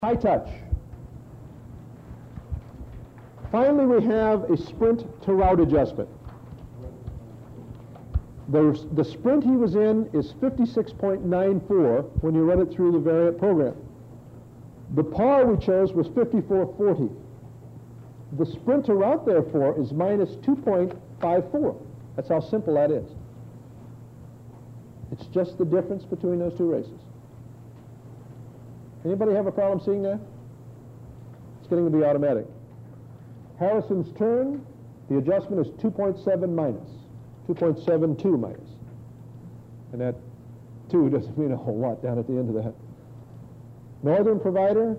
High touch. Finally, we have a sprint to route adjustment. The sprint he was in is 56.94 when you run it through the variant program. The par we chose was 54.40. The sprint to route, therefore, is minus 2.54. That's how simple that is. It's just the difference between those two races. Anybody have a problem seeing that? It's getting to be automatic. Harrison's turn, the adjustment is 2.7 minus, 2.72 minus. And that 2 doesn't mean a whole lot down at the end of that. Northern Provider,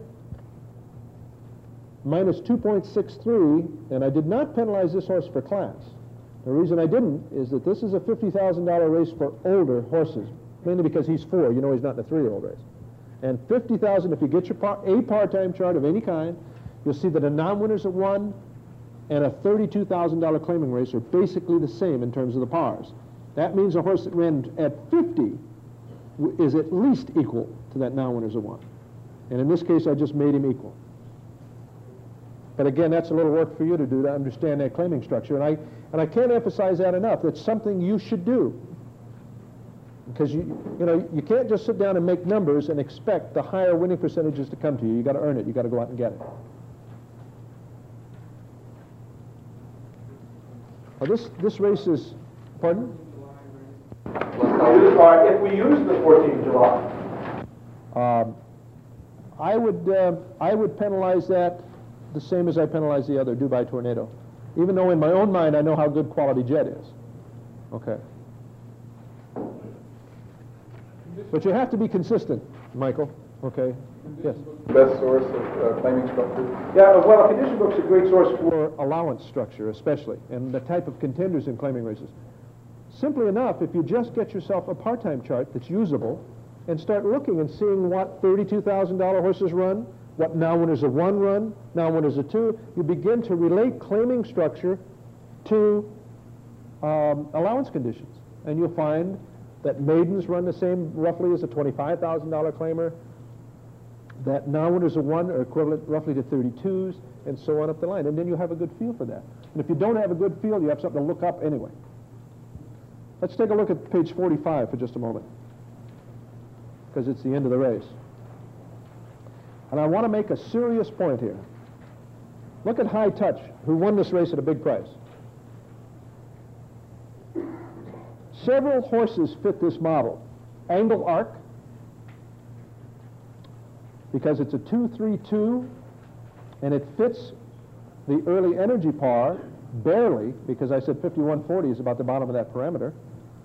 minus 2.63, and I did not penalize this horse for class. The reason I didn't is that this is a $50,000 race for older horses, mainly because he's 4. You know he's not in a 3-year-old race. And $50,000, if you get a part-time chart of any kind, you'll see that a non-winners at 1 and a $32,000 claiming race are basically the same in terms of the pars. That means a horse that ran at 50 is at least equal to that non-winners at 1. And in this case, I just made him equal. But again, that's a little work for you to do to understand that claiming structure. And I can't emphasize that enough. That's something you should do. Because you can't just sit down and make numbers and expect the higher winning percentages to come to you. You've got to earn it. You've got to go out and get it. Oh, this race is, pardon? If we use the 14th of July. I would penalize that the same as I penalize the other, Dubai Tornado. Even though in my own mind I know how good Quality Jet is. Okay. But you have to be consistent, Michael. Okay. Yes. Best source of claiming structure? Yeah, well, a condition book's a great source for allowance structure, especially, and the type of contenders in claiming races. Simply enough, if you just get yourself a part-time chart that's usable and start looking and seeing what $32,000 horses run, what non-winners of 1 run, non-winners of 2, you begin to relate claiming structure to allowance conditions. And you'll find that maidens run the same roughly as a $25,000 claimer, that non-winners of 1 are equivalent roughly to 32s, and so on up the line. And then you have a good feel for that. And if you don't have a good feel, you have something to look up anyway. Let's take a look at page 45 for just a moment, because it's the end of the race. And I want to make a serious point here. Look at High Touch, who won this race at a big price. Several horses fit this model. Angle Arc, because it's a 2-3-2, and it fits the early energy par, barely, because I said 51.40 is about the bottom of that parameter.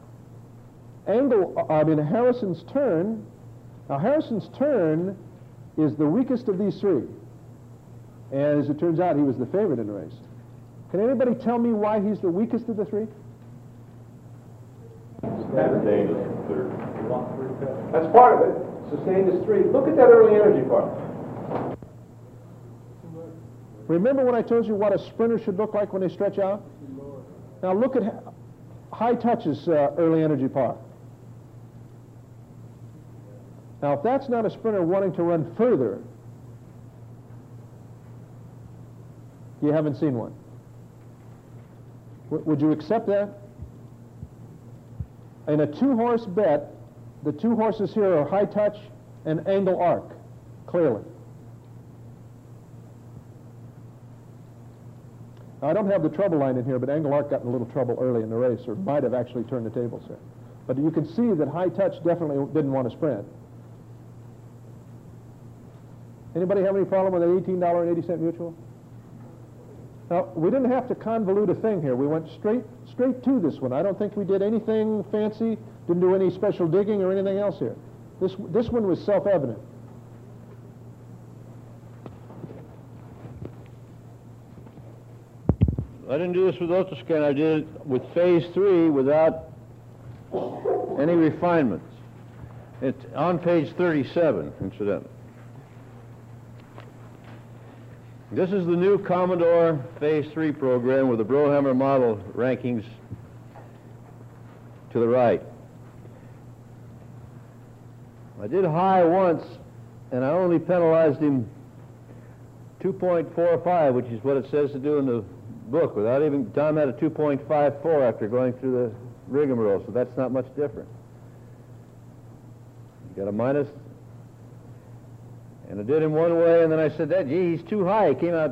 Harrison's Turn. Now, Harrison's Turn is the weakest of these 3. And as it turns out, he was the favorite in the race. Can anybody tell me why he's the weakest of the 3? That's part of it. Sustained is 3. Look at that early energy part. Remember when I told you what a sprinter should look like when they stretch out? Now look at High Touch's early energy par. Now if that's not a sprinter wanting to run further, you haven't seen one. Would you accept that? In a 2-horse bet, the 2 horses here are High Touch and Angle Arc, clearly. Now, I don't have the trouble line in here, but Angle Arc got in a little trouble early in the race, or might have actually turned the tables here. But you can see that High Touch definitely didn't want to sprint. Anybody have any problem with an $18.80 mutual? Now, we didn't have to convolute a thing here. We went straight to this one. I don't think we did anything fancy, didn't do any special digging or anything else here. This one was self-evident. I didn't do this with Ultrascan. I did it with phase 3 without any refinements. It's on page 37, incidentally. This is the new Commodore Phase 3 program with the Brohammer model rankings to the right. I did high once and I only penalized him 2.45, which is what it says to do in the book, without even, Tom had a 2.54 after going through the rigmarole, so that's not much different. You got a minus, and I did him one way, and then I said, gee, he's too high. He came out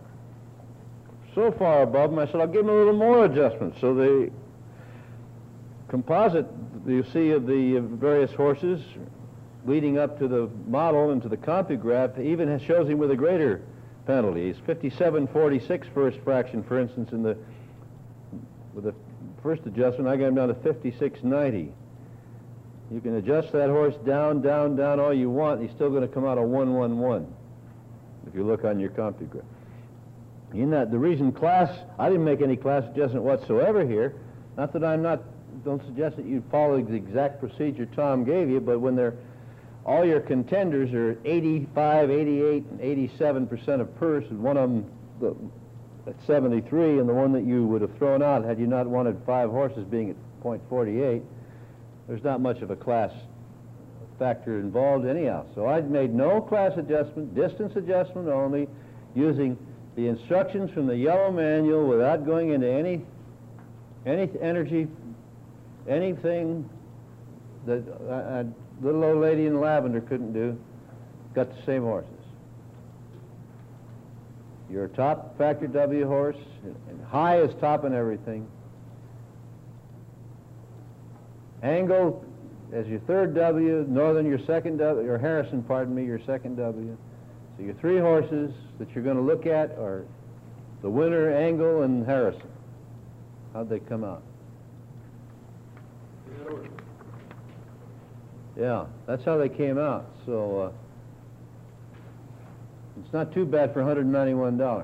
so far above him, I said, I'll give him a little more adjustment. So the composite you see of the various horses leading up to the model and to the CompuGraph even shows him with a greater penalty. He's 57.46 first fraction, for instance, with the first adjustment. I got him down to 56.90. You can adjust that horse down, down, down all you want. He's still going to come out a 1-1-1 if you look on your CompuGraph. In that, the reason I didn't make any class adjustment whatsoever here. Not that don't suggest that you follow the exact procedure Tom gave you, but when all your contenders are 85, 88, and 87% of purse, and one of them at 73, and the one that you would have thrown out had you not wanted 5 horses being at .48, there's not much of a class factor involved anyhow. So I made no class adjustment, distance adjustment only, using the instructions from the yellow manual without going into any energy, anything that little old lady in lavender couldn't do. Got the same horses. Your top factor W horse, and high is top in everything. Angle as your third W, Northern your second W, or Harrison, pardon me, your second W. So your 3 horses that you're going to look at are the winner, Angle, and Harrison. How'd they come out? Yeah, that's how they came out. So it's not too bad for $191.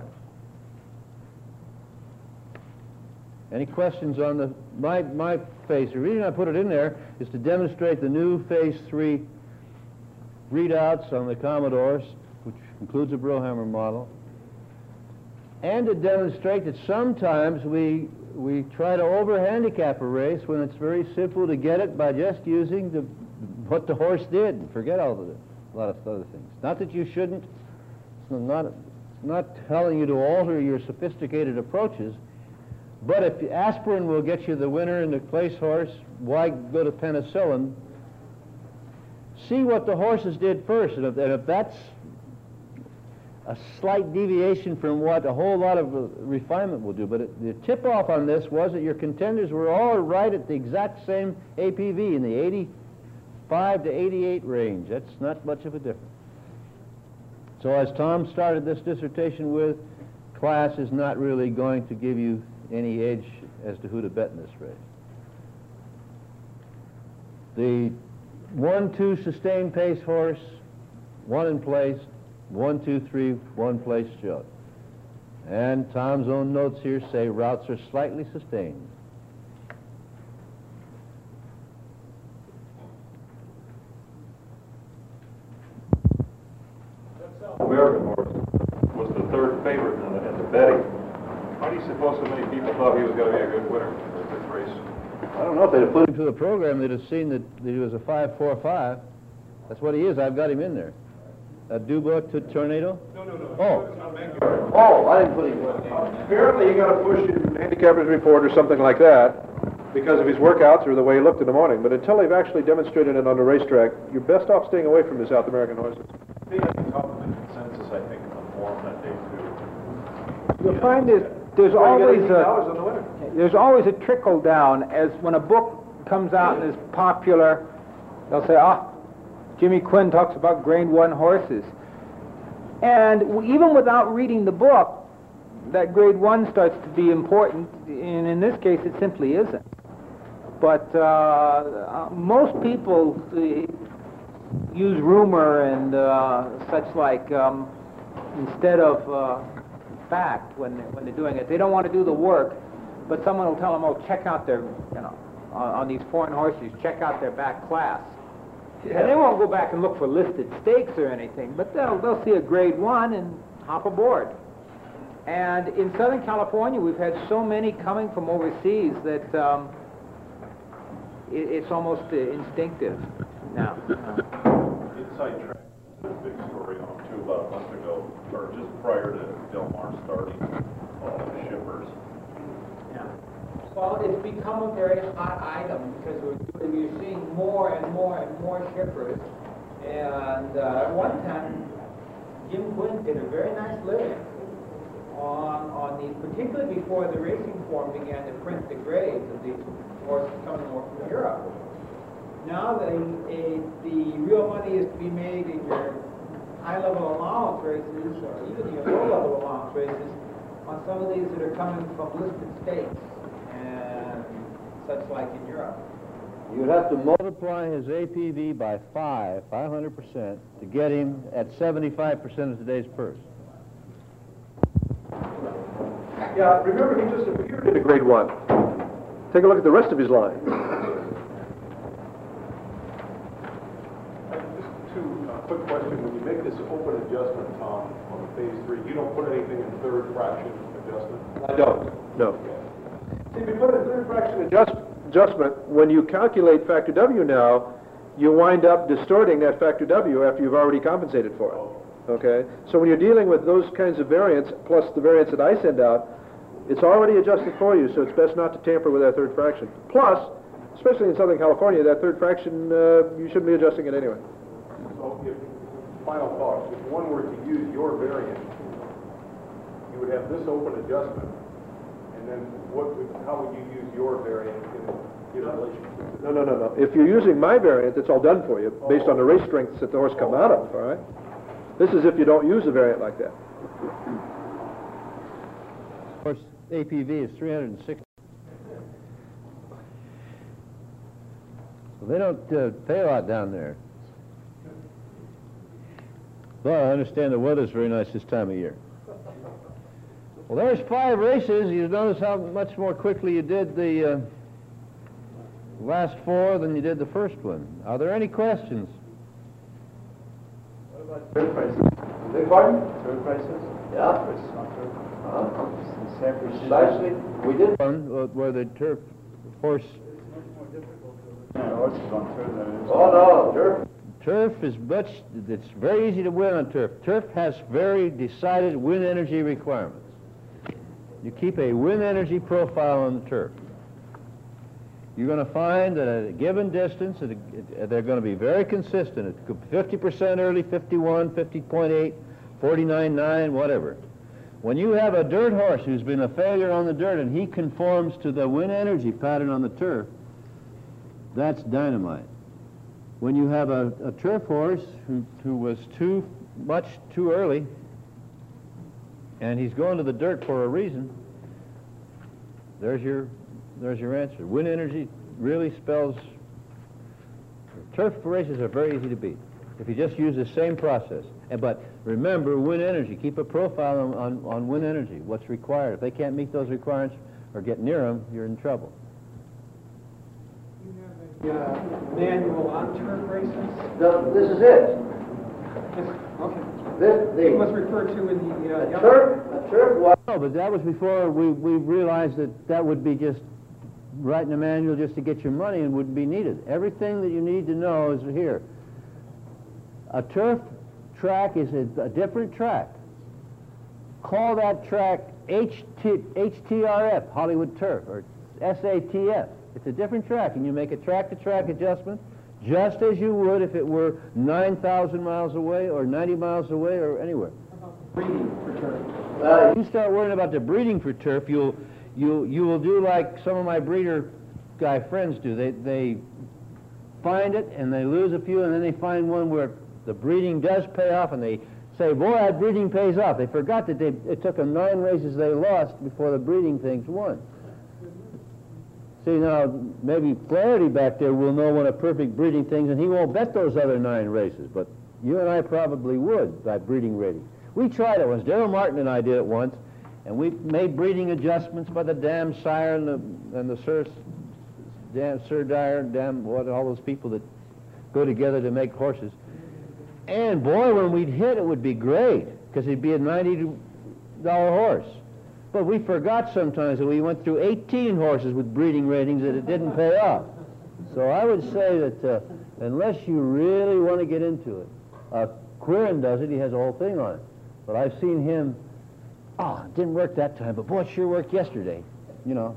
Any questions on my phase? The reason I put it in there is to demonstrate the new Phase 3 readouts on the Commodores, which includes a Brillhammer model, and to demonstrate that sometimes we try to over-handicap a race when it's very simple to get it by just using what the horse did and forget a lot of other things. Not that you shouldn't. It's not telling you to alter your sophisticated approaches, but if aspirin will get you the winner and the place horse, why go to penicillin? See what the horses did first, and if that's a slight deviation from what a whole lot of refinement will do. But the tip-off on this was that your contenders were all right at the exact same APV in the 85 to 88 range. That's not much of a difference. So as Tom started this dissertation with, class is not really going to give you any edge as to who to bet in this race. The 1-2 sustained pace horse, 1 in place, 1, 2, 3, 1 place showed. And Tom's own notes here say routes are slightly sustained. American horse was the 3rd favorite in the betting. How do you suppose so many people thought he was going to be a good winner for this race? I don't know if they'd have put him to the program, they'd have seen that he was a 5.45. That's what he is. I've got him in there. A Dubois to Tornado? No. Oh, I didn't put him. Apparently you got to push in handicapper's report or something like that because of his workouts or the way he looked in the morning. But until they've actually demonstrated it on the racetrack, you're best off staying away from the South American horses. They had to come to the consensus, I think, in the form that they do. You'll find there's always a trickle down as when a book comes out and is popular, they'll say, Jimmy Quinn talks about grade 1 horses. And even without reading the book, that grade 1 starts to be important, and in this case it simply isn't. But most people use rumor and such like instead of fact when they're doing it. They don't want to do the work, but someone will tell them, check out their, on these foreign horses, check out their back class. Yeah. And they won't go back and look for listed stakes or anything, but they'll see a grade 1 and hop aboard. And in Southern California, we've had so many coming from overseas that it's almost instinctive now. Inside track. a big story on them too about a month ago, or just prior to Del Mar starting, shippers. Yeah. Well, it's become a very hot item because we're seeing more and more and more shippers. And at one time, Jim Quinn did a very nice living on these, particularly before the Racing Form began to print the grades of these horses coming over from Europe. Now the real money is to be made in your high-level allowance races, or even your low-level allowance races, on some of these that are coming from listed states and such like in Europe. You'd have to multiply his APV by 500%, to get him at 75% of today's purse. Yeah, remember he just appeared in a grade 1. Take a look at the rest of his line. Just two quick questions. When you make this open adjustment, Tom, on phase 3, you don't put anything in third fraction adjustment? I don't, no. See, if you put a third fraction adjustment, when you calculate factor W now, you wind up distorting that factor W after you've already compensated for it. Okay? So when you're dealing with those kinds of variants, plus the variants that I send out, it's already adjusted for you, so it's best not to tamper with that third fraction. Plus, especially in Southern California, that third fraction, you shouldn't be adjusting it anyway. So if, final thoughts, if one were to use your variant, you would have this open adjustment, and then how would you use your variant in relation to No. If you're using my variant, it's all done for you, based on the race strengths that the horse come out of, all right? This is if you don't use a variant like that. Of course, APV is 360. Well, they don't pay a lot down there. Well, I understand the weather's very nice this time of year. Well, there's 5 races. You notice how much more quickly you did the last 4 than you did the first one. Are there any questions? What about third prices? Beg pardon? Third prices? Yeah. Versus on third? Same procedure. Precisely. We did one where the turf horse. Yeah, horses on third than it is. Oh, no, sure. Turf is it's very easy to win on turf. Turf has very decided wind energy requirements. You keep a wind energy profile on the turf. You're going to find that at a given distance, they're going to be very consistent. It could be 50% early, 51, 50.8, 49.9, whatever. When you have a dirt horse who's been a failure on the dirt and he conforms to the wind energy pattern on the turf, that's dynamite. When you have a turf horse who was too early, and he's going to the dirt for a reason, there's your answer. Wind energy really spells. Turf races are very easy to beat if you just use the same process. But remember, wind energy. Keep a profile on wind energy. What's required? If they can't meet those requirements or get near them, you're in trouble. You have a manual on turf races? This is it. Okay. It was referred to in the Turf was. No, but that was before we realized that would be just writing a manual just to get your money and wouldn't be needed. Everything that you need to know is here. A turf track is a different track. Call that track HTRF, Hollywood Turf, or SATF. It's a different track, and you make a track-to-track adjustment just as you would if it were 9,000 miles away or 90 miles away or anywhere. breeding for turf. You start worrying about the breeding for turf, you will do like some of my breeder guy friends do. They find it and they lose a few, and then they find one where the breeding does pay off, and they say, boy, that breeding pays off. They forgot that it took them 9 races they lost before the breeding things won. See, now, maybe Flaherty back there will know when a perfect breeding things, and he won't bet those other 9 races, but you and I probably would by breeding rating. We tried it once. Darrell Martin and I did it once, and we made breeding adjustments by the dam sire and the Sir Dyer, all those people that go together to make horses. And boy, when we'd hit, it would be great, because it'd be a $90 horse. But we forgot sometimes that we went through 18 horses with breeding ratings that it didn't pay off. So I would say that unless you really want to get into it, a Quirin does it, he has a whole thing on it. But I've seen him, it didn't work that time, but boy, it sure worked yesterday, you know.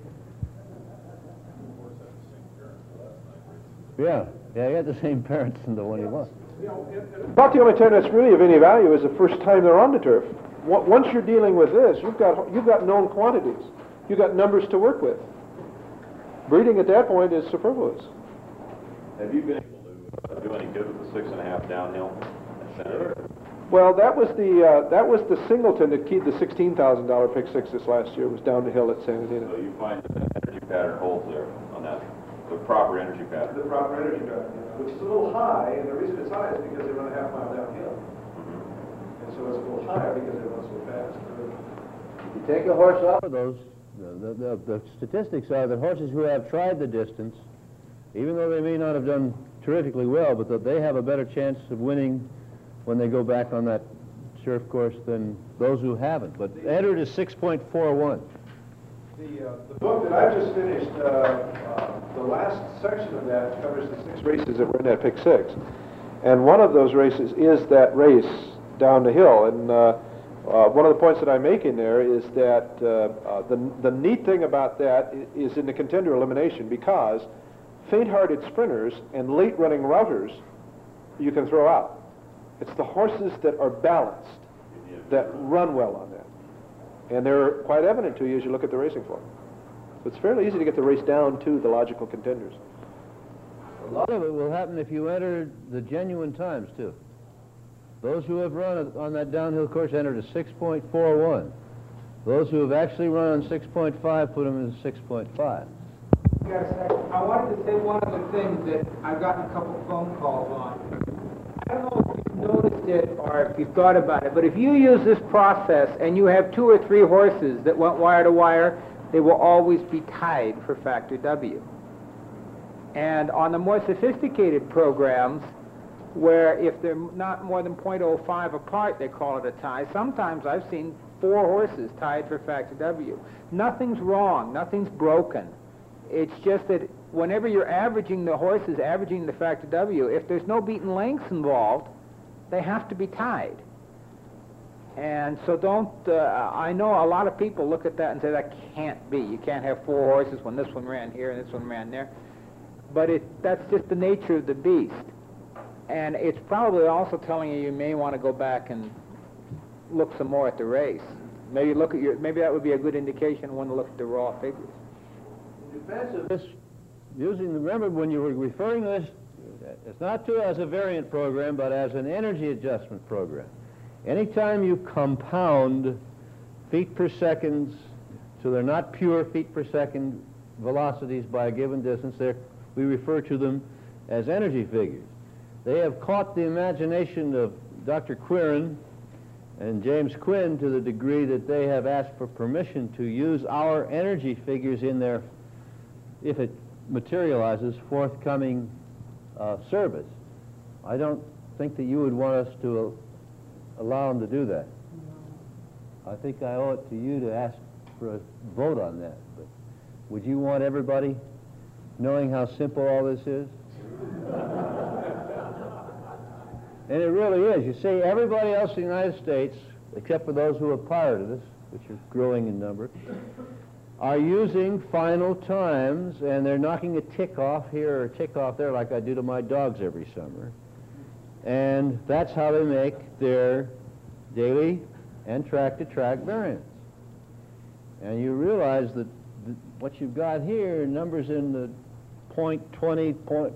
Yeah, he had the same parents in the one he lost. About the only time that's really of any value is the first time they're on the turf. Once you're dealing with this, you've got known quantities. You've got numbers to work with. Breeding at that point is superfluous. Have you been able to do any good with the 6.5 downhill? Sure. Well, that was the singleton that keyed the $16,000 pick six this last year. It was down the hill at Santa Anita. So you find the energy pattern holds there on that, the proper energy pattern. The proper energy pattern, which is a little high, and the reason it's high is because they run a half mile downhill. And so it's a little higher because they run so fast. You take a horse off of those, the statistics are that horses who have tried the distance, even though they may not have done terrifically well, but that they have a better chance of winning when they go back on that turf course than those who haven't. But entered is 6.41. The book that I just finished, the last section of that covers the 6 races that were in that pick six. And one of those races is that race down the hill. And one of the points that I make in there is that the neat thing about that is in the contender elimination, because faint-hearted sprinters and late-running routers you can throw out. It's the horses that are balanced that run well on that. And they're quite evident to you as you look at the racing form. So it's fairly easy to get the race down to the logical contenders. A lot of it will happen if you enter the genuine times, too. Those who have run on that downhill course entered a 6.41. Those who have actually run on 6.5 put them in 6.5. I wanted to say one other thing that I've gotten a couple phone calls on. I don't know if you've noticed it or if you've thought about it, but if you use this process and you have 2 or 3 horses that went wire to wire, they will always be tied for factor W. And on the more sophisticated programs, where if they're not more than 0.05 apart, they call it a tie. Sometimes I've seen 4 horses tied for factor W. Nothing's wrong, nothing's broken. It's just that whenever you're averaging the horses, averaging the factor W, if there's no beaten lengths involved, they have to be tied. And so I know a lot of people look at that and say that can't be. You can't have 4 horses when this one ran here and this one ran there. But that's just the nature of the beast. And it's probably also telling you may want to go back and look some more at the race. Maybe that would be a good indication when to look at the raw figures. In defense of this, remember when you were referring to this, it's not as a variant program, but as an energy adjustment program. Anytime you compound feet per second, so they're not pure feet per second velocities by a given distance, we refer to them as energy figures. They have caught the imagination of Dr. Quirin and James Quinn to the degree that they have asked for permission to use our energy figures in their, if it materializes, forthcoming service. I don't think that you would want us to allow them to do that. I think I owe it to you to ask for a vote on that. But would you want everybody knowing how simple all this is? And it really is. You see, everybody else in the United States, except for those who have pirated us, which are growing in number, are using final times, and they're knocking a tick off here or a tick off there like I do to my dogs every summer. And that's how they make their daily and track-to-track variants. And you realize that what you've got here, numbers in the 0.20, 0.73,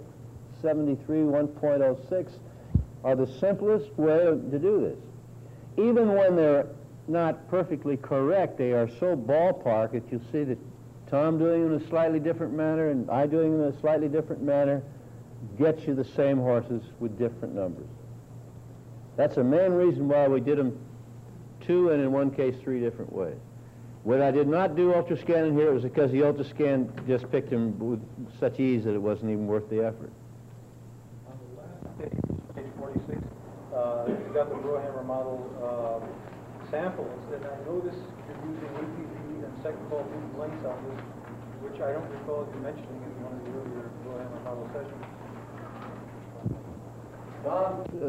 1.06, are the simplest way to do this. Even when they're not perfectly correct, they are so ballpark that you see that Tom doing it in a slightly different manner and I doing it in a slightly different manner gets you the same horses with different numbers. That's the main reason why we did them 2 and in one case 3 different ways. When I did not do ultrascan in here, it was because the ultrascan just picked them with such ease that it wasn't even worth the effort. On the last page 46, you got the Brohammer model samples, and I noticed you're using APV and second ball feed lengths on this, which I don't recall you mentioning in one of the earlier Brohammer model sessions. John, in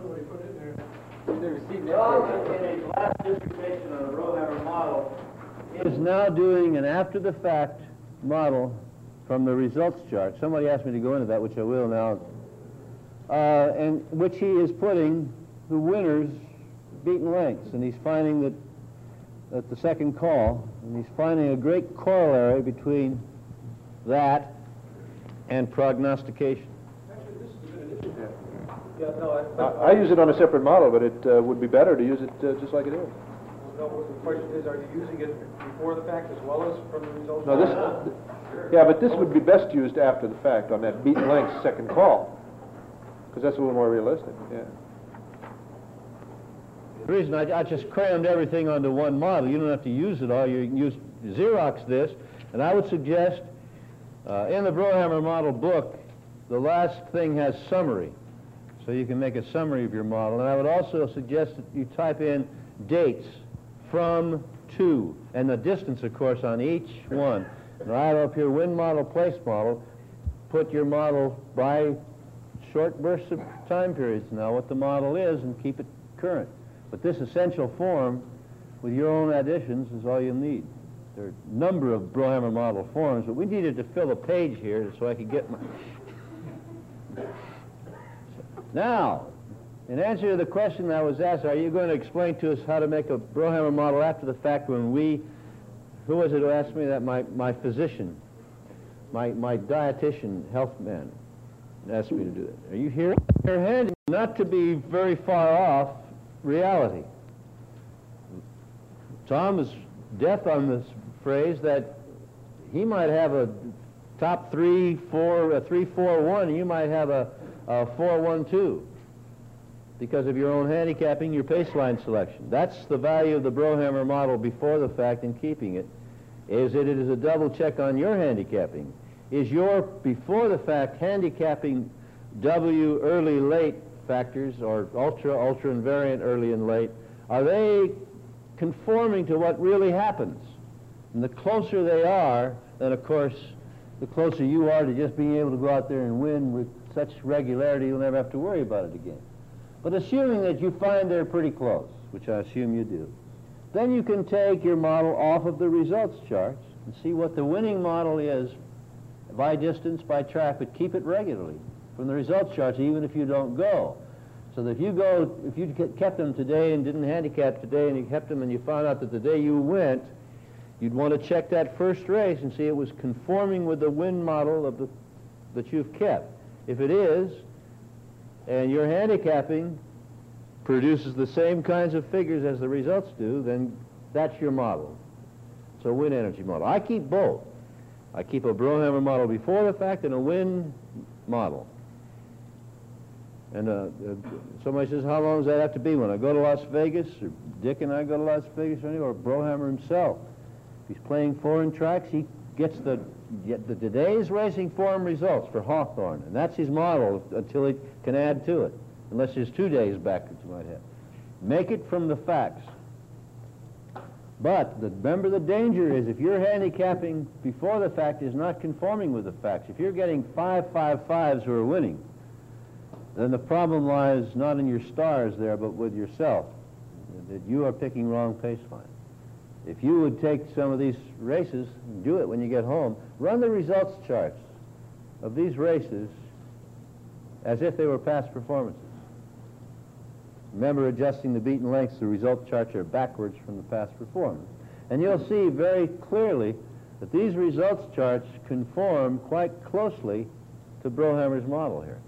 his last dissertation on the Brohammer model, is now doing an after-the-fact model from the results chart. Somebody asked me to go into that, which I will now, and which he is putting the winner's beaten lengths, and he's finding that at the second call, and he's finding a great corollary between that and prognostication. Yeah, no, I use it on a separate model, but it would be better to use it just like it is. no, the question is, are you using it before the fact as well as from the results? No, yeah, but this would be best used after the fact on that beaten length second call, because that's a little more realistic, yeah. The reason I just crammed everything onto one model, you don't have to use it all, you can use Xerox this, and I would suggest in the Brohammer model book, the last thing has summary, so you can make a summary of your model, and I would also suggest that you type in dates from to, and the distance, of course, on each one. And I have up here wind model, place model, put your model by short bursts of time periods now, what the model is, and keep it current. But this essential form, with your own additions, is all you need. There are a number of Brohammer model forms, but we needed to fill a page here so I could get my... Now, in answer to the question that was asked, are you going to explain to us how to make a Brohammer model after the fact when we... Who was it who asked me that? My physician, my dietitian, health man, asked me to do it. Are you hearing? Your hand not to be very far off reality. Tom is deaf on this phrase that he might have a top 3-4, a 3-4-1, and you might have a 4-1-2 because of your own handicapping, your paceline selection. That's the value of the Brohammer model before the fact in keeping it, is that it is a double check on your handicapping. Is your before the fact handicapping W early late factors, or ultra invariant early and late, are they conforming to what really happens? And the closer they are, then of course the closer you are to just being able to go out there and win with such regularity you'll never have to worry about it again. But assuming that you find they're pretty close, which I assume you do, then you can take your model off of the results charts and see what the winning model is by distance, by track, but keep it regularly from the results charts even if you don't go. So that if you go, if you kept them today and didn't handicap today and you kept them and you found out that the day you went, you'd want to check that first race and see it was conforming with the win model of that you've kept. If it is, and your handicapping produces the same kinds of figures as the results do, then that's your model. So win energy model. I keep both. I keep a Brohammer model before the fact and a win model. And somebody says, how long does that have to be? When I go to Las Vegas, or Dick and I go to Las Vegas, or Brohammer himself. If he's playing foreign tracks, he gets the today's racing form results for Hawthorne, and that's his model until he can add to it, unless there's 2 days back that you might have. Make it from the facts. But remember, the danger is if your handicapping before the fact is not conforming with the facts, if you're getting 5-5-5s who are winning, then the problem lies not in your stars there, but with yourself, that you are picking wrong pace line. If you would take some of these races, and do it when you get home, run the results charts of these races as if they were past performances. Remember, adjusting the beaten lengths, the result charts are backwards from the past performance. And you'll see very clearly that these results charts conform quite closely to Brohammer's model here.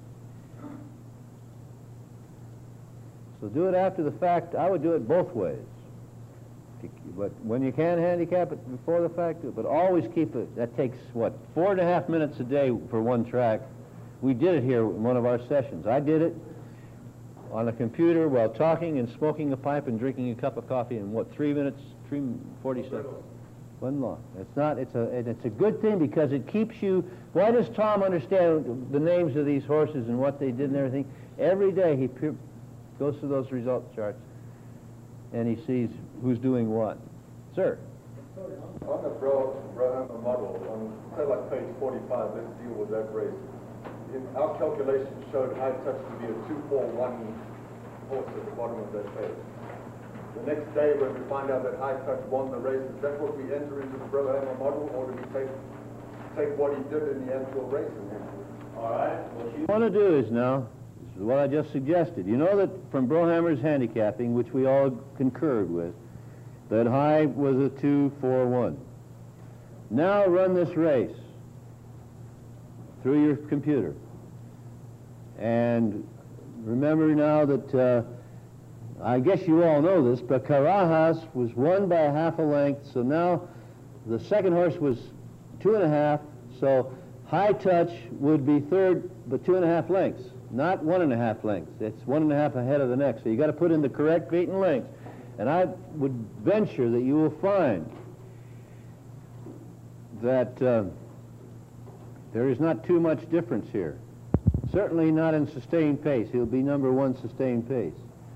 So do it after the fact. I would do it both ways. But when you can handicap it before the fact, but always keep it. That takes, what, 4.5 minutes a day for one track. We did it here in one of our sessions. I did it on a computer while talking and smoking a pipe and drinking a cup of coffee in, what, 3 minutes, 40 seconds? Wasn't long. It's not, it's a good thing because it keeps you. Why does Tom understand the names of these horses and what they did and everything? Every day he goes through those result charts and he sees who's doing what. Sir? On the Brohammer model, on say like page 45, let's deal with that race. in our calculations showed High Touch to be a 2-4-1 horse at the bottom of that page. The next day, when we find out that High Touch won the race, is that what we enter into the Brohammer model, or do we take what he did in the actual race? All right. What you want to do is now, this is what I just suggested. You know that from Brohammer's handicapping, which we all concurred with, that High was a 2-4-1. Now run this race through your computer. And remember now that, I guess you all know this, but Carajas was won by ½ a length, so now the second horse was 2.5, so High Touch would be third, but 2.5 lengths, not 1.5 lengths. It's 1.5 ahead of the next, so you got to put in the correct beaten length. And I would venture that you will find that there is not too much difference here. Certainly not in sustained pace. He'll be number 1 sustained pace.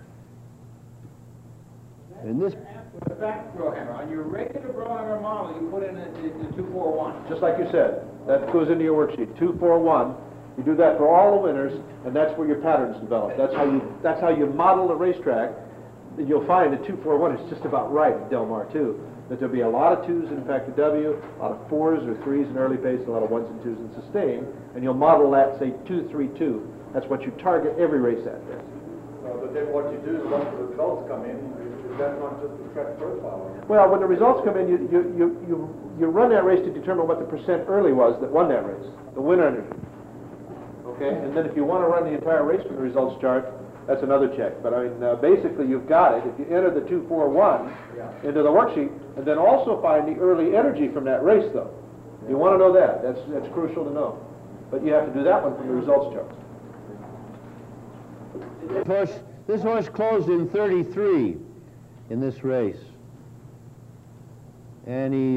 In this, The back Brohammer, on your regular Brohammer model, you put in the 2-4-1. Just like you said, that goes into your worksheet, 2-4-1. You do that for all the winners, and that's where your patterns develop. That's how you model the racetrack. And you'll find that 2-4-1 is just about right at Del Mar too. That there'll be a lot of 2s in Factor W, a lot of 4s or 3s in early pace, a lot of 1s and 2s in sustained, and you'll model that, say, 2-3-2. That's what you target every race at there. But then what you do is once the results come in, is that not just the track profile? Well, when the results come in, you run that race to determine what the percent early was that won that race, the win energy. Okay, and then if you want to run the entire race from the results chart, that's another check. But I mean, basically, you've got it. If you enter the 2-4-1 into the worksheet, and then also find the early energy from that race, though. You want to know that. That's crucial to know. But you have to do that one from the results chart. This horse closed in 33 in this race, and he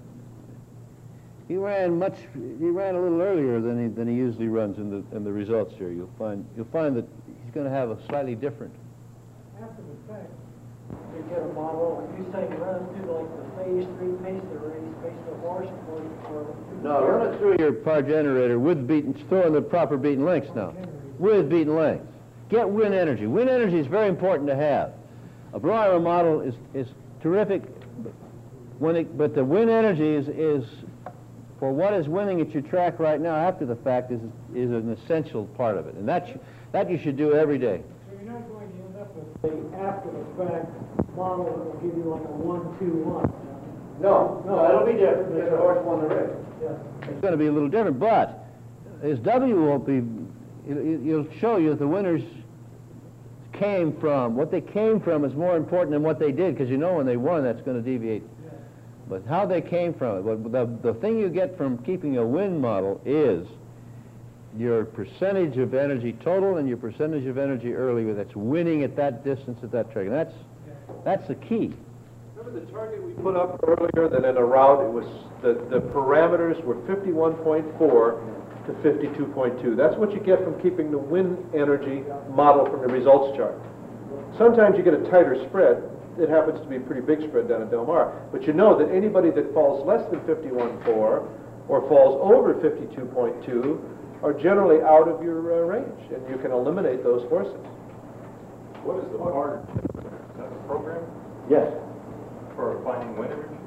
ran a little earlier than he usually runs in the results here. You'll find that he's going to have a slightly different. After the fact, you get a model, and you say run through like the phase 3 pace the race, pace the horse, or No, run it through your par generator with beaten, throw in the proper beaten lengths now, with beaten lengths. Get win energy. Win energy is very important to have. A Brohammer model is terrific, but the win energy is for what is winning at your track right now after the fact is an essential part of it, and that you should do every day. So you're not going to end up with the after the fact model that will give you like a 1-2-1. No, that'll be different because the horse won the race. Yeah. It's going to be a little different, but his W won't be. It'll show you that the winners came from. What they came from is more important than what they did, because you know when they won, that's going to deviate. Yeah. But how they came from it, the thing you get from keeping a win model is your percentage of energy total and your percentage of energy early that's winning at that distance at that track. And that's the key. Remember the target we put up earlier that in a route, it was the parameters were 51.4 to 52.2. That's what you get from keeping the win energy model from the results chart. Sometimes you get a tighter spread. It happens to be a pretty big spread down at Del Mar. But you know that anybody that falls less than 51.4 or falls over 52.2 are generally out of your range, and you can eliminate those horses. What is the PAR? Is that the program Yes. for finding win energy?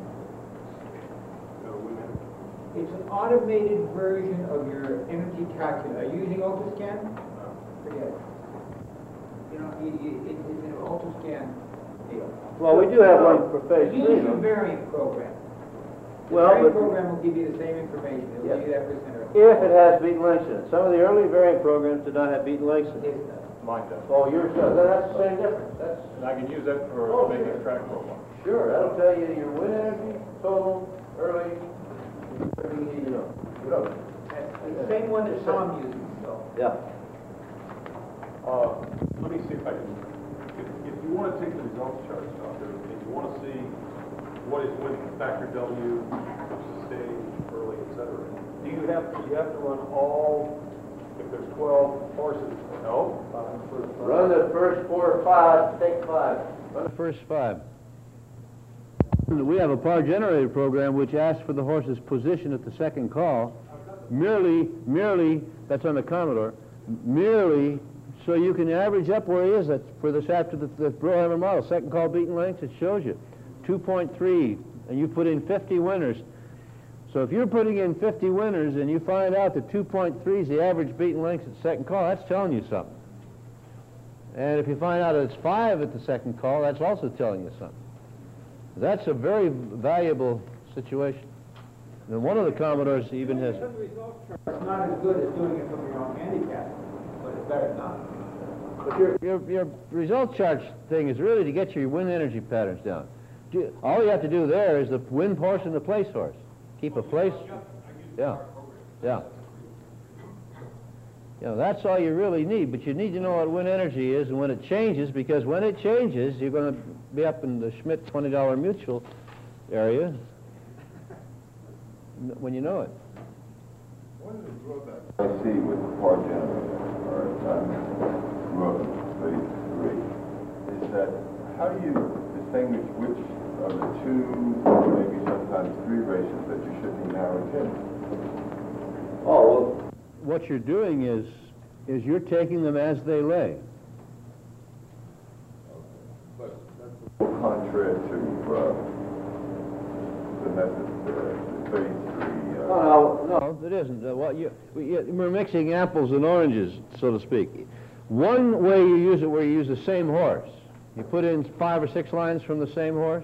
It's an automated version of your energy calculator. Are you using AutoScan? Forget it. You know, it's an AutoScan deal. Well, we do have one for phase Use 3. your variant program. The Well, variant but program will give you the same information. It will give you that percent. if it has beaten lengths in it. Some of the early variant programs did not have beaten lengths in it. It does. Mine does. Oh, yours does. That's the same difference. And I can use that for making a track profile. Sure, that'll tell you your win energy, total, early, everything you need to know. That's the same one that Tom uses, so. Yeah. Let me see if I can, if you want to take the results charts out there, and you want to see what is winning, factor W, sustained, early, etc. Do you have to run all, if there's 12 horses? No. Run the first 4 or 5, take 5. Run the first 5. We have a par generator program which asks for the horse's position at the second call. I've got the merely, that's on the Commodore, merely so you can average up where he is. That's for this after the Brohammer model. Second call beaten lengths, it shows you 2.3, and you put in 50 winners. So if you're putting in 50 winners and you find out that 2.3 is the average beaten length at second call, that's telling you something. And if you find out that it's 5 at the second call, that's also telling you something. That's a very valuable situation. And one of the Commodores even has... It's not as good as doing it from your own handicap, but it's better than not. But your result chart thing is really to get your wind energy patterns down. All you have to do there is the wind horse and the place horse. Keep a place. Yeah. Yeah. You know, that's all you really need, but you need to know what wind energy is and when it changes, because when it changes, you're going to be up in the Schmidt $20 mutual area when you know it. One of the drawbacks I see with the power generator, or phase 3, is that how do you distinguish which of the 2, or maybe sometimes 3 races that you should be narrowed in? Oh, well, what you're doing is you're taking them as they lay. But that's contrary to the method, the phase 3. No, it isn't. We're mixing apples and oranges, so to speak. One way you use it where you use the same horse, you put in 5 or 6 lines from the same horse,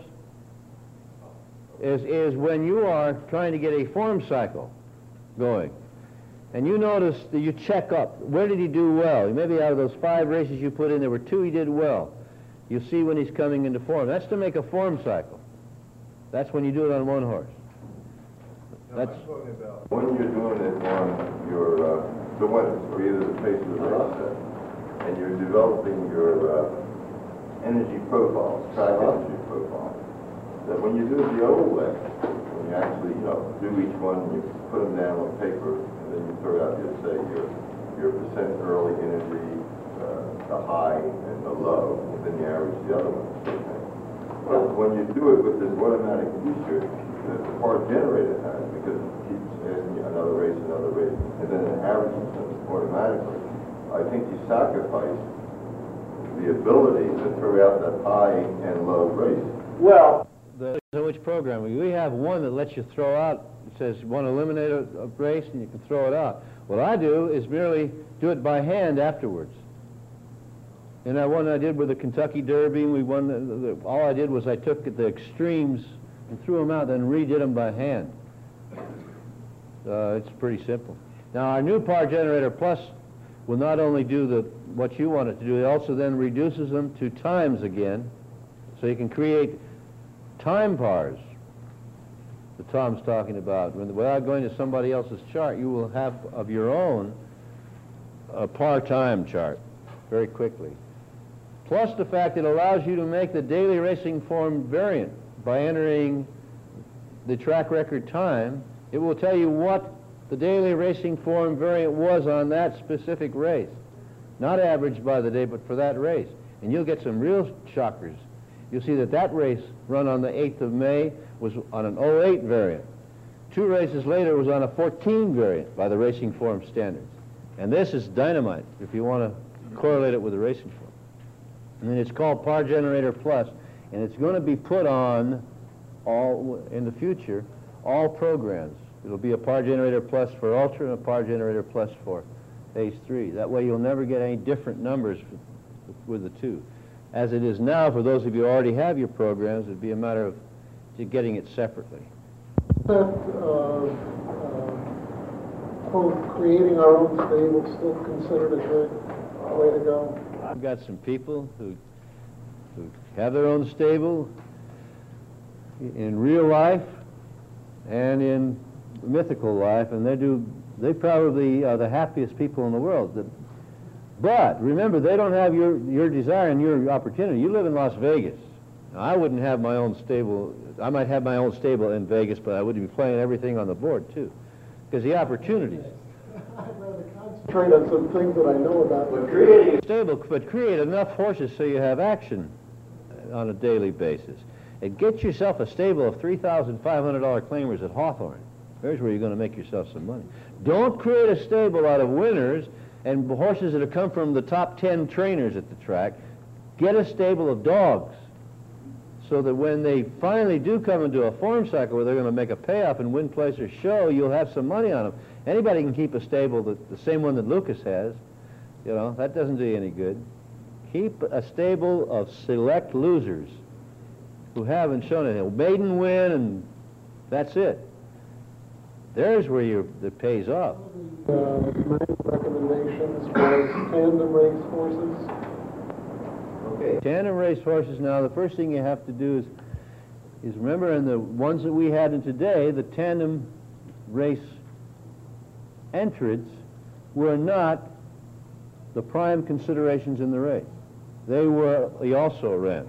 is when you are trying to get a form cycle going. And you notice that you check up. Where did he do well? Maybe out of those 5 races you put in, there were 2 he did well. You see when he's coming into form. That's to make a form cycle. That's when you do it on one horse. That's I'm talking about when you're doing it on your the winners, or either the pace of the race, and you're developing your energy profiles, track energy profiles. That when you do it the old way, when you actually do each one, you put them down on paper, and then you throw out your percent early energy, the high and the low, and then you average the other ones. But when you do it with this automatic booster that the part generator has, because it keeps asking you another race, and then it averages them automatically, I think you sacrifice the ability to throw out that high and low race. Well, so which programming? We have one that lets you throw out, it says you want to eliminate a race and you can throw it out. What I do is merely do it by hand afterwards. And that one I did with the Kentucky Derby, we won, all I did was I took the extremes and threw them out, then redid them by hand. It's pretty simple. Now our new Power Generator Plus will not only do what you want it to do, it also then reduces them to times again, so you can create time pars that Tom's talking about. Without going to somebody else's chart, you will have of your own a par time chart very quickly. Plus the fact it allows you to make the daily racing form variant by entering the track record time. It will tell you what the daily racing form variant was on that specific race. Not averaged by the day, but for that race. And you'll get some real shockers. You'll see that race run on the 8th of May was on an 08 variant. 2 races later was on a 14 variant by the racing form standards. And this is dynamite if you want to correlate it with the racing form. And then it's called Power Generator Plus, and it's going to be put on in the future, all programs. It'll be a Power Generator Plus for Ultra and a Power Generator Plus for Phase 3. That way you'll never get any different numbers with the 2. As it is now, for those of you who already have your programs, it'd be a matter of getting it separately. Creating our own stable still considered a good way to go? I've got some people who have their own stable in real life and in mythical life, and they probably are the happiest people in the world. But remember, they don't have your desire and your opportunity. You live in Las Vegas. Now, I wouldn't have my own stable. I might have my own stable in Vegas, but I wouldn't be playing everything on the board too, because the opportunities. I'd rather concentrate on some things that I know about. But creating a stable, but create enough horses so you have action on a daily basis. And get yourself a stable of $3,500 claimers at Hawthorne. There's where you're going to make yourself some money. Don't create a stable out of winners and horses that have come from the top 10 trainers at the track. Get a stable of dogs so that when they finally do come into a form cycle where they're going to make a payoff and win, place, or show, you'll have some money on them. Anybody can keep a stable, the same one that Lucas has. You know, that doesn't do you any good. Keep a stable of select losers who haven't shown anything. Maiden win, and that's it. There's where it pays off. My recommendations was tandem race horses. Okay. Tandem race horses, now the first thing you have to do is remember, in the ones that we had in today, the tandem race entrants were not the prime considerations in the race. They were the also-rans.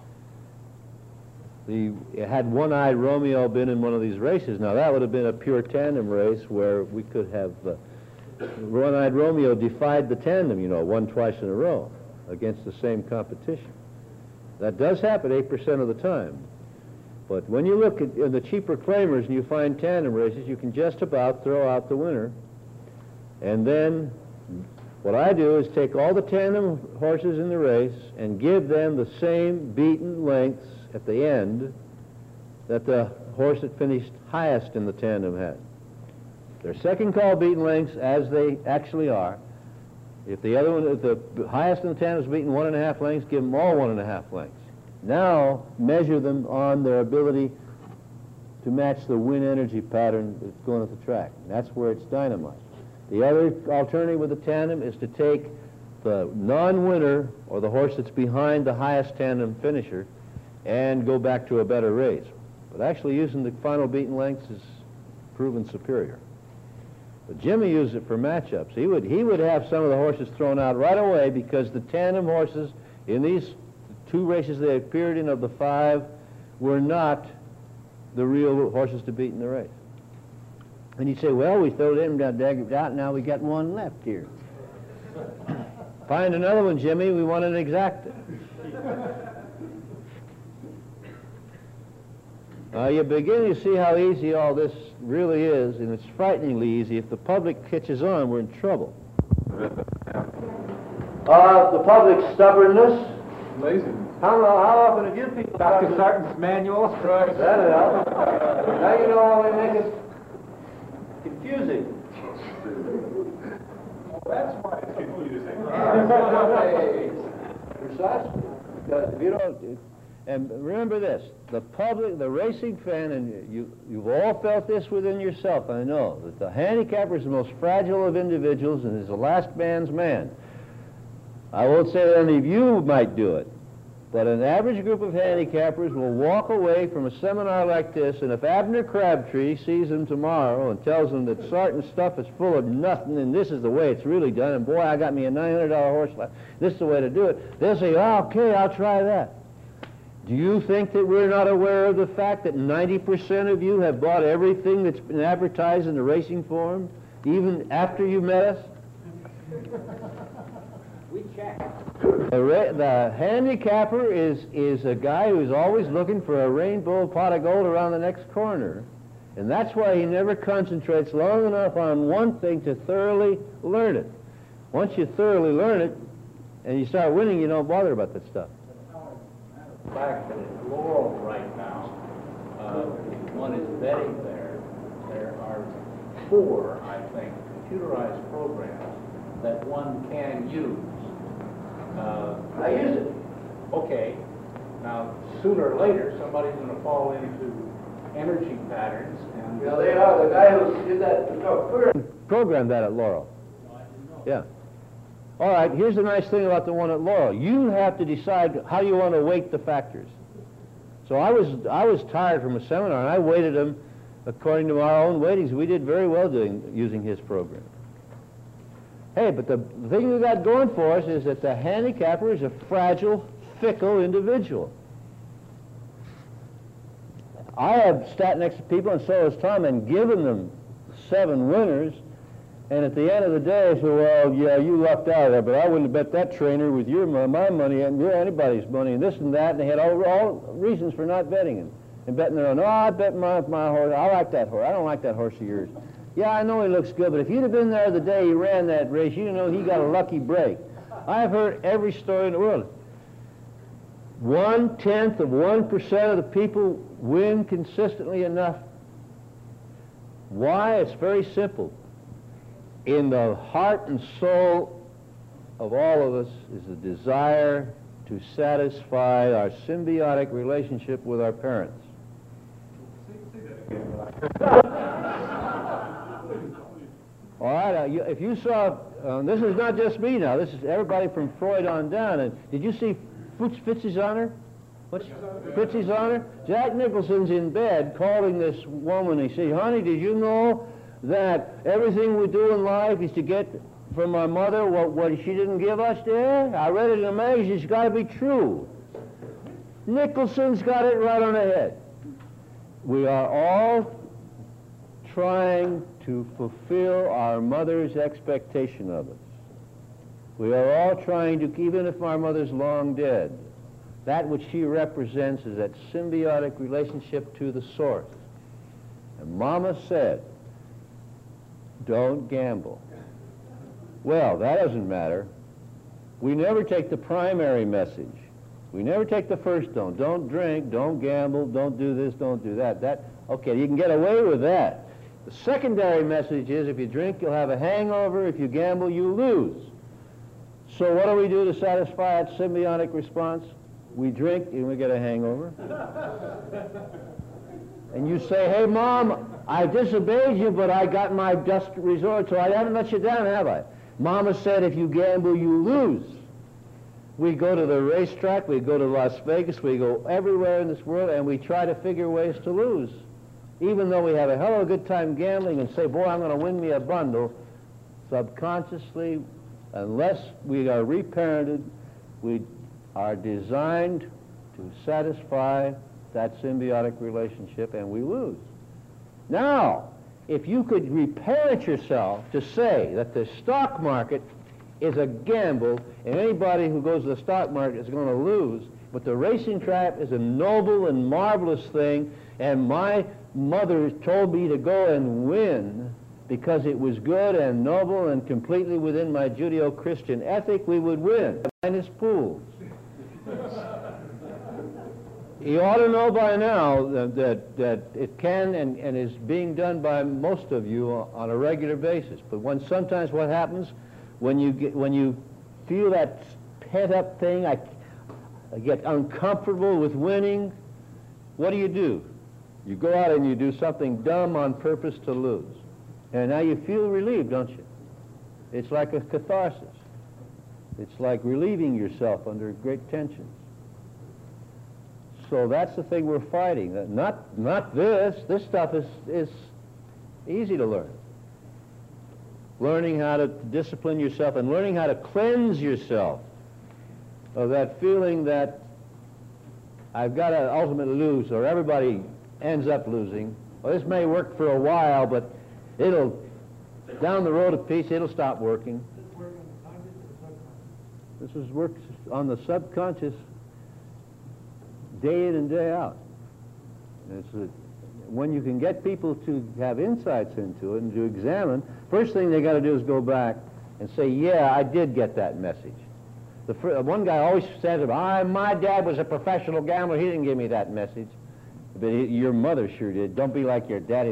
Had One-Eyed Romeo been in one of these races, now that would have been a pure tandem race where we could have One-Eyed Romeo defied the tandem, you know, won twice in a row against the same competition. That does happen 8% of the time. But when you look at the cheaper claimers and you find tandem races, you can just about throw out the winner. And then what I do is take all the tandem horses in the race and give them the same beaten lengths at the end that the horse that finished highest in the tandem had. Their second call beaten lengths as they actually are. If the other one, if the highest in the tandem is beaten 1.5 lengths, give them all 1.5 lengths. Now measure them on their ability to match the win energy pattern that's going at the track. And that's where it's dynamite. The other alternative with the tandem is to take the non-winner or the horse that's behind the highest tandem finisher and go back to a better race. But actually using the final beaten lengths is proven superior. But Jimmy used it for matchups. He would have some of the horses thrown out right away because the tandem horses in these 2 races they appeared in of the 5 were not the real horses to beat in the race. And you'd say, well, we throw them out, now we got one left here. Find another one, Jimmy, we want an exacta. You begin to see how easy all this really is, and it's frighteningly easy. If the public catches on, we're in trouble. The public's stubbornness. Laziness. How often have you people... Dr. Sarton's manual. Right. That helps. Now you know how we make it confusing. That's why it's confusing. Precisely. Because if you don't... And remember this, the public, the racing fan, and you've all felt this within yourself, I know, that the handicapper is the most fragile of individuals and is the last man's man. I won't say that any of you might do it, but an average group of handicappers will walk away from a seminar like this, and if Abner Crabtree sees them tomorrow and tells them that Sarton's stuff is full of nothing and this is the way it's really done, and boy, I got me a $900 horse, this is the way to do it, they'll say, oh, okay, I'll try that. Do you think that we're not aware of the fact that 90% of you have bought everything that's been advertised in the racing forum, even after you met us? We check. The handicapper is a guy who's always looking for a rainbow pot of gold around the next corner, and that's why he never concentrates long enough on one thing to thoroughly learn it. Once you thoroughly learn it and you start winning, you don't bother about that stuff. The fact that at Laurel right now, if one is betting there are 4, I think, computerized programs that one can use. I use it. Okay. Now, sooner or later, somebody's going to fall into energy patterns. And Well, they are. The guy who did that, programmed that at Laurel. No, I didn't know. Yeah. All right, here's the nice thing about the one at Laurel. You have to decide how you want to weight the factors. So I was tired from a seminar, and I weighted them according to our own weightings. We did very well using his program. Hey, but the thing we got going for us is that the handicapper is a fragile, fickle individual. I have sat next to people, and so has Tom, and given them 7 winners, and at the end of the day, say, well, yeah, you lucked out of there, but I wouldn't have bet that trainer with my money and anybody's money and this and that, and they had all reasons for not betting him. and betting their own. Oh, I bet my horse. I like that horse. I don't like that horse of yours. Yeah, I know he looks good, but if you'd have been there the day he ran that race, you'd know he got a lucky break. I've heard every story in the world. 0.1% of the people win consistently enough. Why? It's very simple. In the heart and soul of all of us is the desire to satisfy our symbiotic relationship with our parents. All right, if you saw, this is not just me now, this is everybody from Freud on down, and did you see Fitzy's Honor? What's Fitzy's Honor? Jack Nicholson's in bed calling this woman, he said, honey, did you know that everything we do in life is to get from my mother what she didn't give us there? I read it in a magazine, it's got to be true. Nicholson's got it right on the head. We are all trying to fulfill our mother's expectation of us. We are all trying to, even if our mother's long dead, that which she represents is that symbiotic relationship to the source. And Mama said, don't gamble. Well, that doesn't matter. We never take the primary message. We never take the first don't. Don't drink, don't gamble, don't do this, don't do that. Okay, you can get away with that. The secondary message is if you drink, you'll have a hangover. If you gamble, you lose. So what do we do to satisfy that symbiotic response? We drink and we get a hangover. And you say, hey, Mom, I disobeyed you, but I got my just resort, so I haven't let you down, have I? Mama said if you gamble, you lose. We go to the racetrack, we go to Las Vegas, we go everywhere in this world, and we try to figure ways to lose. Even though we have a hell of a good time gambling and say, boy, I'm going to win me a bundle, subconsciously, unless we are reparented, we are designed to satisfy that symbiotic relationship, and we lose. Now, if you could reparent yourself to say that the stock market is a gamble, and anybody who goes to the stock market is going to lose, but the racing track is a noble and marvelous thing, and my mother told me to go and win because it was good and noble and completely within my Judeo-Christian ethic, we would win. Minus pools. You ought to know by now that it can and is being done by most of you on a regular basis. But sometimes what happens when you feel that pent-up thing, I get uncomfortable with winning, what do? You go out and you do something dumb on purpose to lose. And now you feel relieved, don't you? It's like a catharsis. It's like relieving yourself under great tension. So that's the thing we're fighting. Not this. This stuff is easy to learn. Learning how to discipline yourself and learning how to cleanse yourself of that feeling that I've got to ultimately lose, or everybody ends up losing. Well, this may work for a while, but it'll, down the road of peace, it'll stop working. This is works on the subconscious day in and day out. When you can get people to have insights into it and to examine, first thing they got to do is go back and say, yeah, I did get that message. One guy always said, my dad was a professional gambler, he didn't give me that message. But your mother sure did. Don't be like your daddy,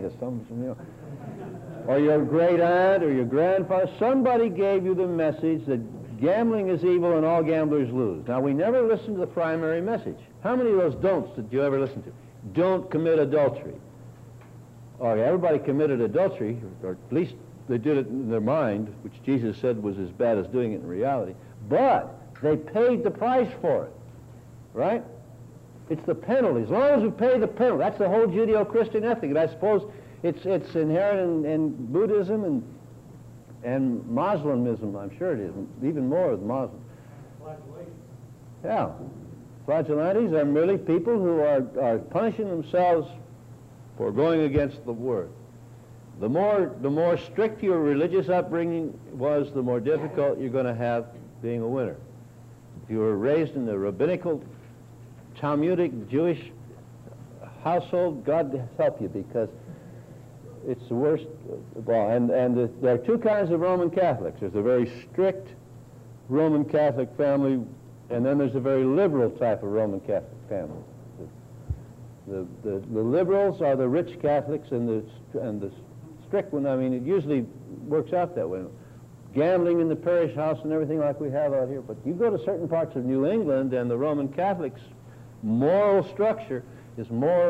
or your great aunt or your grandfather. Somebody gave you the message that gambling is evil and all gamblers lose. Now, we never listen to the primary message. How many of those don'ts did you ever listen to? Don't commit adultery. Okay, everybody committed adultery, or at least they did it in their mind, which Jesus said was as bad as doing it in reality. But they paid the price for it, right? It's the penalty. As long as we pay the penalty, that's the whole Judeo-Christian ethic. And I suppose it's inherent in Buddhism and Muslimism. I'm sure it is, even more with Muslims. Yeah. Flagellantes are merely people who are punishing themselves for going against the Word. The more strict your religious upbringing was, the more difficult you're going to have being a winner. If you were raised in the rabbinical, Talmudic, Jewish household, God help you, because it's the worst of all. And there are two kinds of Roman Catholics. There's a very strict Roman Catholic family, and then there's a very liberal type of Roman Catholic family. The liberals are the rich Catholics, and the strict one, I mean, it usually works out that way. Gambling in the parish house and everything like we have out here. But you go to certain parts of New England, and the Roman Catholics' moral structure is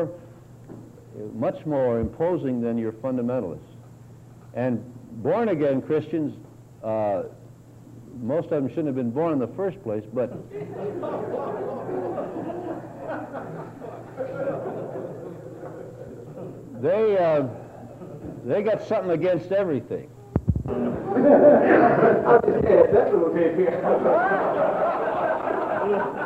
much more imposing than your fundamentalists. And born-again Christians, most of them shouldn't have been born in the first place, but they got something against everything. I'll just say that little tape here.